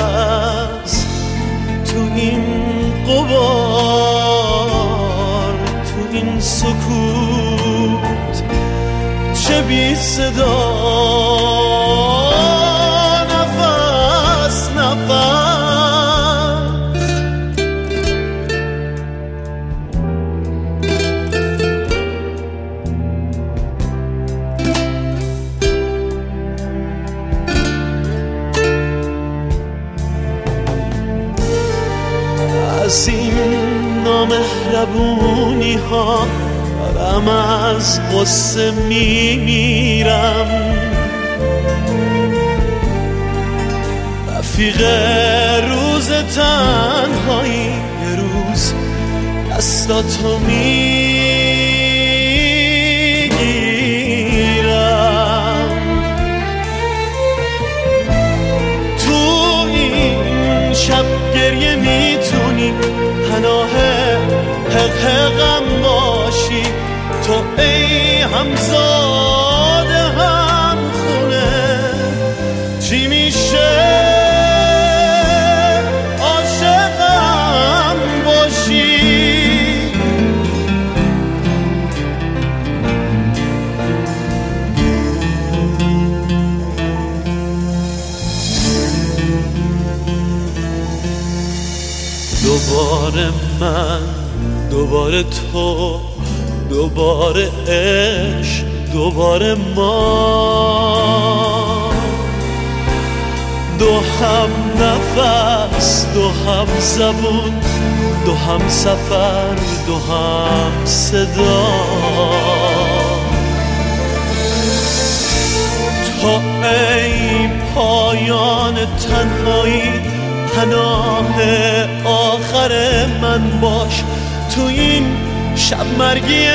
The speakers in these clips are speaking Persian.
نفس تو این غبار، تو این سکوت چه بی صدا، نفس نفس. از این نامهربونی ها دارم از غصه میمیرم، رفیق روز تنهایی یه روز دستاتو میگیرم. تو این شب گریه میتونی پناه حقم باشی، تو ای همزاده هم خونه چی میشه عاشقم باشی. دوباره من، دوباره تو، دوباره عشق، دوباره ما، دو هم نفس، دو هم زبون، دو هم سفر، دو هم صدا. تو ای پایان تنهایی پناه آخر من باش، تو این شب مرگی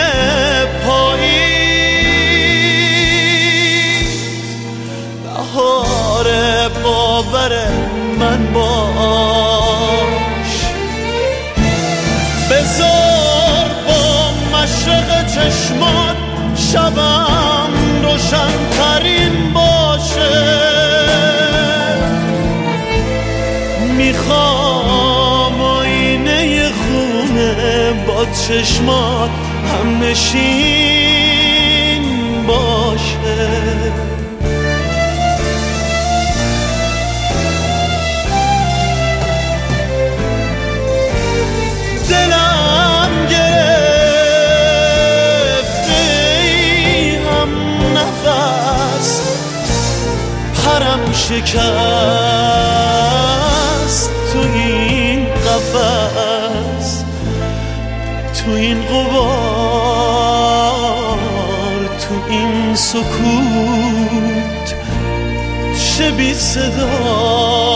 پاییز بهار باور من باش. بذار با مشرق چشمات شبم روشن ترین باشه، میخوام آینه خونه با چشمات هم نشین باشه. دلم گرفته ای هم نفس، پرم شکست تو این قفس، تو این غبار، تو این سکوت چه بی صدا.